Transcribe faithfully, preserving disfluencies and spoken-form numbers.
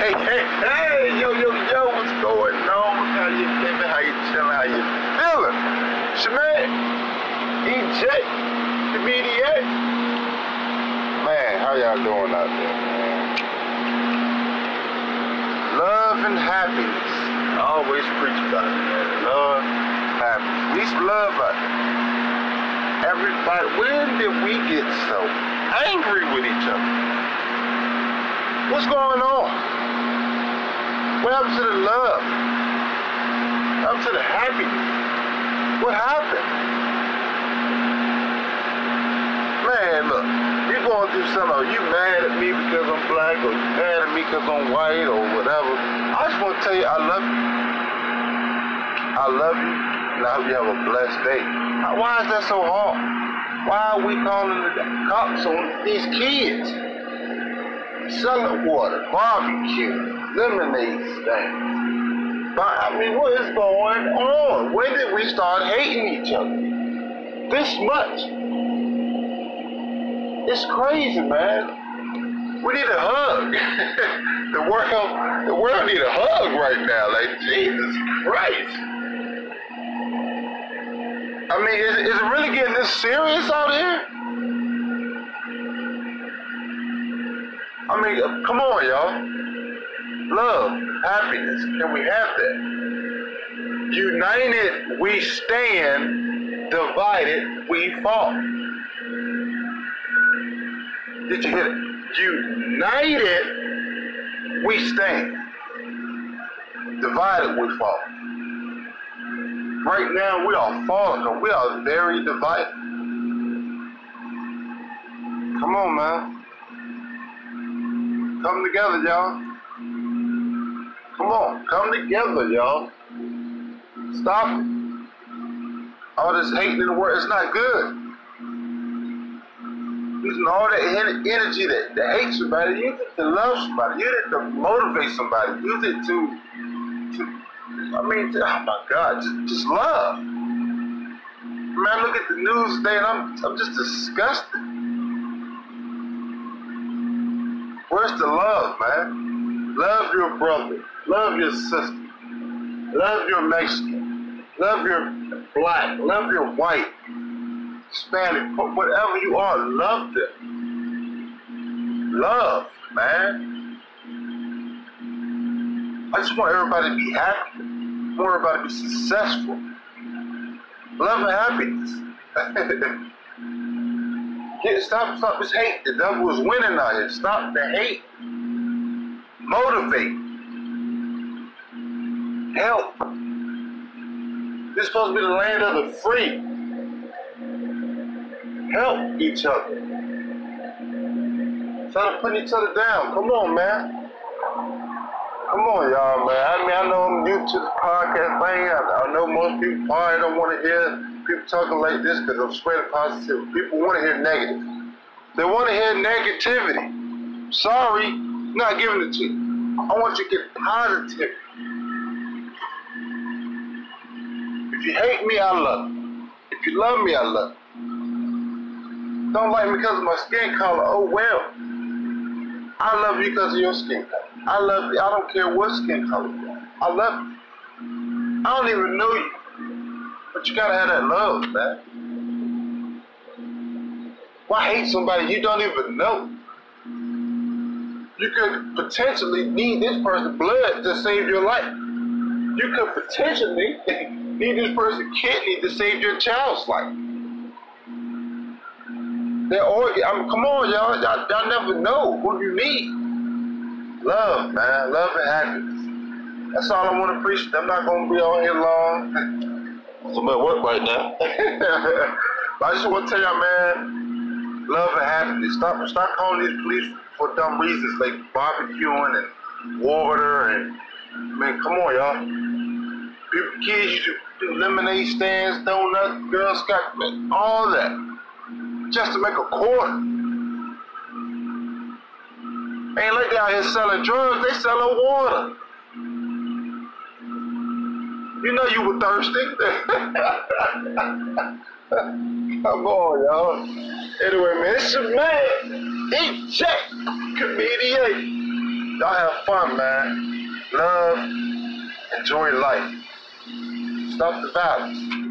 Hey, hey, hey, yo, yo, yo, what's going on? How you living? How you chilling? How you feeling? Shemay, E J, comedian. Man, how y'all doing out there, man? Love and happiness. I always preach about it, man. Love, happiness. We some love out there. Everybody, when did we get so angry with each other? What's going on? What happened to the love? What happened to the happiness? What happened? Man, look, you're going through something. You mad at me because I'm black, or you mad at me because I'm white, or whatever. I just want to tell you I love you. I love you, and I hope you have a blessed day. Why is that so hard? Why are we calling the cops on these kids? Selling water, barbecue, lemonade stands. But I mean, what is going on? When did we start hating each other? This much? It's crazy, man. We need a hug. the world, the world need a hug right now. Like, Jesus Christ. I mean, is, is it really getting this serious out here? I mean, come on, y'all. Love, happiness, can we have that? United, we stand. Divided, we fall. Did you hear it? United, we stand. Divided, we fall. Right now, we are falling. We are very divided. Come on, man. Come together, y'all. Come on, come together, y'all. Stop it. All this hating in the world, it's not good. Using all that energy that, that hates somebody, use it to love somebody, use it to motivate somebody, use it to, to I mean, to, oh my God, just, just love. Man, I look at the news today and I'm, I'm just disgusted. Where's the love, man? Love your brother. Love your sister. Love your Mexican. Love your black. Love your white. Hispanic. Whatever you are, love them. Love, man. I just want everybody to be happy. I want everybody to be successful. Love and happiness. Get, stop, stop this hate. The devil is winning out here. Stop the hate. Motivate. Help. This is supposed to be the land of the free. Help each other. Stop putting each other down. Come on, man. Come on, y'all, man. I mean, I know I'm new to the podcast thing. I, I know most people probably don't want to hear people talking like this because I'm spreading positivity. People want to hear negative. They want to hear negativity. Sorry, I'm not giving it to you. I want you to get positive. If you hate me, I love you. If you love me, I love you. Don't like me because of my skin color. Oh, well. I love you because of your skin color. I love you. I don't care what skin color you are. I love you. I don't even know you. But you gotta have that love, man. Why hate somebody you don't even know? You could potentially need this person's blood to save your life. You could potentially need this person's kidney to save your child's life. They're organ. I mean, come on, y'all. y'all. Y'all never know who you need. Love, man. Love and happiness. That's all I want to preach. I'm not going to be on here long. I'm at work right now. But I just want to tell y'all, man, love and happiness. Stop, stop calling these police for dumb reasons like barbecuing and water and, man, come on, y'all. People, kids used to do lemonade stands, donuts, Girl Scout, man, all that. Just to make a quarter. Ain't like they out here selling drugs, they selling water. You know you were thirsty. Come on, y'all. Anyway, man, it's your man, E J, comedian. Y'all have fun, man. Love, enjoy life. Stop the violence.